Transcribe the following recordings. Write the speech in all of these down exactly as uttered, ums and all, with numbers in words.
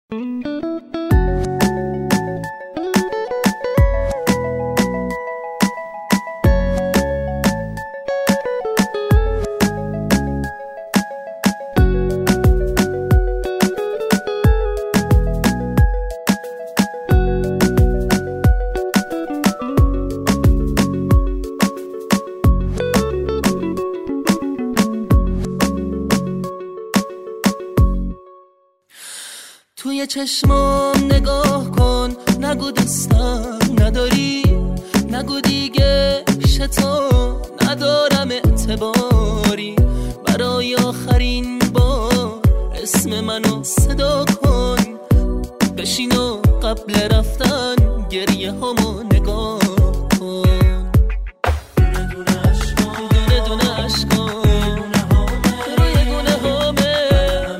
توی چشمام نگاه کن، نگو دوستم نداری، نگو دیگه شتو ندارم اعتباری، برای آخرین بار اسم منو صدا کن، بشین و قبل رفتن گریه همو نگاه کن. دونه دونه عشقان، دونه دونه عشقان روی گونه همه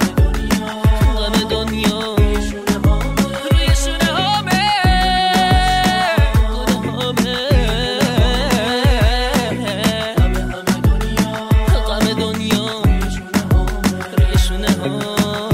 غم دنیا، روی شونه همه گونه همه غم دنیا، روی شونه همه.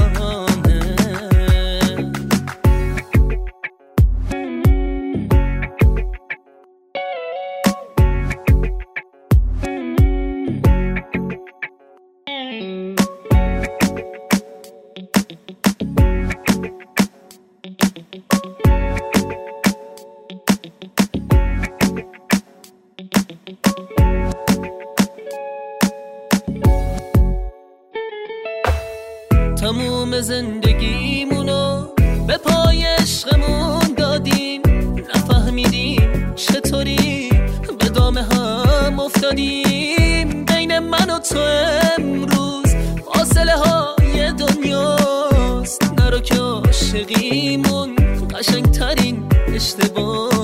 تموم زندگیمونو به پای عشقمون دادیم، نفهمیدیم چطوری به دام هم افتادیم، بین من و تو امروز فاصله های دنیاست، نرو که عاشقیمون قشنگترین اشتباه